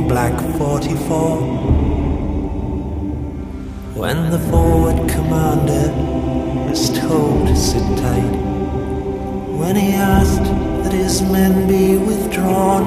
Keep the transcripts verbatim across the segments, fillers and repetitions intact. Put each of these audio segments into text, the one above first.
black forty-four. When the forward commander was told to sit tight, when he asked that his men be withdrawn,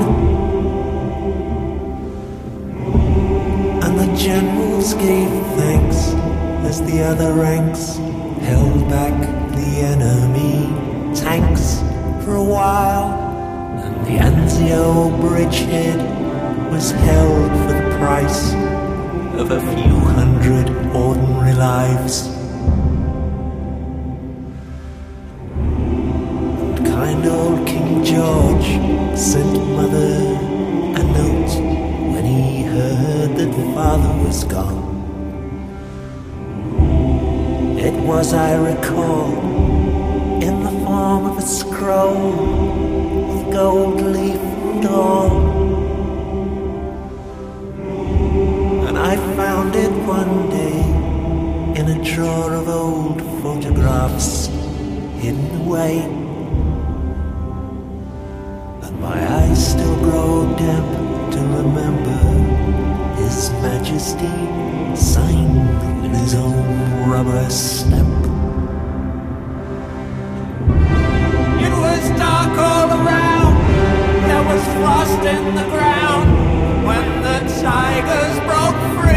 and the generals gave thanks as the other ranks held back the enemy tanks for a while, and the Anzio bridgehead was held for the price of a few hundred ordinary lives. And kind old King George sent Mother a note when he heard that Father was gone. It was, I recall, in the form of a scroll with gold leaf and all. And I found it one day in a drawer of old photographs hidden away. And my eyes still grow damp to remember His Majesty signed in his own rubber stamp. It was dark all around, there was frost in the ground, when the tigers broke free.